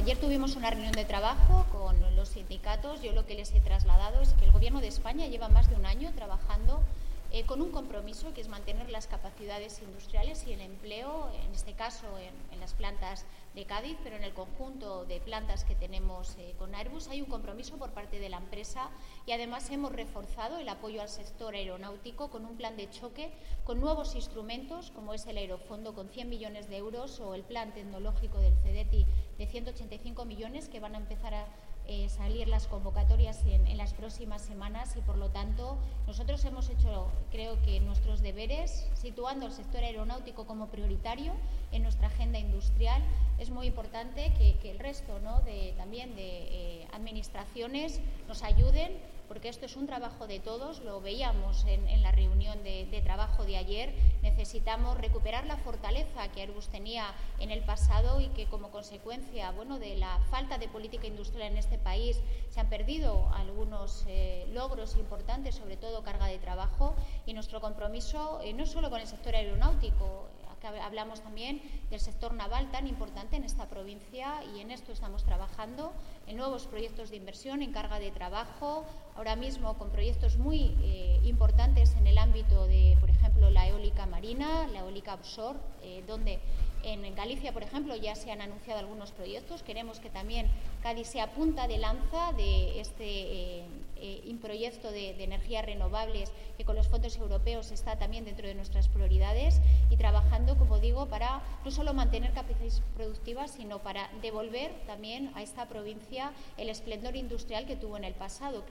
ayer tuvimos una reunión de trabajo con los sindicatos. Yo lo que les he trasladado es que el Gobierno de España lleva más de un año trabajando con un compromiso que es mantener las capacidades industriales y el empleo, en este caso en las plantas de Cádiz, pero en el conjunto de plantas que tenemos con Airbus. Hay un compromiso por parte de la empresa y además hemos reforzado el apoyo al sector aeronáutico con un plan de choque, con nuevos instrumentos como es el Aerofondo con 100 millones de euros o el plan tecnológico del CEDETI de 185 millones que van a empezar a salir las convocatorias en las próximas semanas y, por lo tanto, nosotros hemos hecho, creo que, nuestros deberes, situando el sector aeronáutico como prioritario en nuestra agenda industrial. Es muy importante que el resto, ¿no?, también de administraciones nos ayuden, porque esto es un trabajo de todos. Lo veíamos en la reunión de trabajo de ayer. Necesitamos recuperar la fortaleza que Airbus tenía en el pasado y que, como consecuencia de la falta de política industrial en este país, se han perdido algunos logros importantes, sobre todo carga de trabajo, y nuestro compromiso no solo con el sector aeronáutico. Hablamos también del sector naval, tan importante en esta provincia, y en esto estamos trabajando en nuevos proyectos de inversión, en carga de trabajo, ahora mismo con proyectos muy importantes en el ámbito de, por ejemplo, la eólica marina, la eólica offshore, donde en Galicia, por ejemplo, ya se han anunciado algunos proyectos. Queremos que también Cádiz sea punta de lanza de este proyecto de energías renovables, que con los fondos europeos está también dentro de nuestras prioridades, y trabajando, como digo, para no solo mantener capacidades productivas, sino para devolver también a esta provincia el esplendor industrial que tuvo en el pasado.